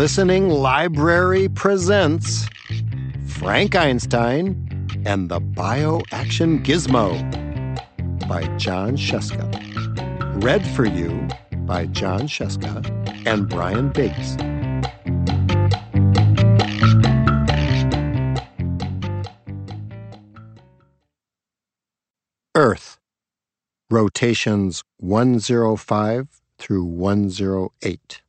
Listening Library presents Frank Einstein and the Bio-Action Gizmo by Jon Scieszka. Read for you by Jon Scieszka and Brian Biggs. Earth. Rotations 105 through 108.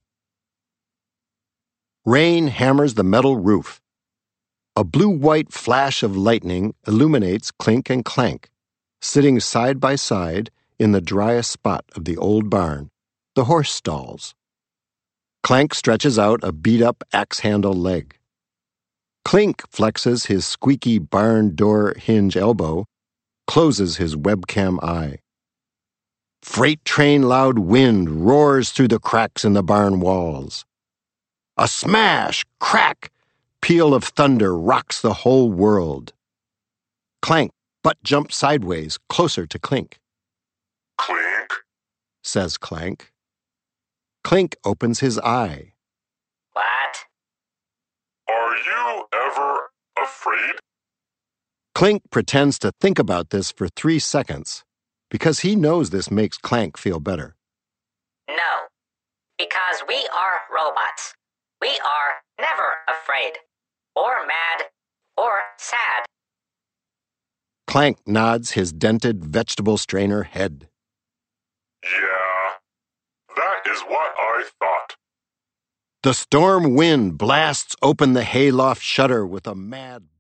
Rain hammers the metal roof. A blue-white flash of lightning illuminates Clink and Clank, sitting side by side in the driest spot of the old barn, the horse stalls. Clank stretches out a beat-up axe-handle leg. Clink flexes his squeaky barn door hinge elbow, closes his webcam eye. Freight train loud wind roars through the cracks in the barn walls. A smash, crack, peal of thunder rocks the whole world. Clank butt jumps sideways, closer to Clink. Clink, Says Clank. Clink opens his eye. What? are you ever afraid? Clink pretends to think about this for 3 seconds, because he knows this makes Clank feel better. No. Because we are robots. We are never afraid, or mad, or sad. Clank nods his dented vegetable strainer head. Yeah, that is what I thought. The storm wind blasts open the hayloft shutter with a mad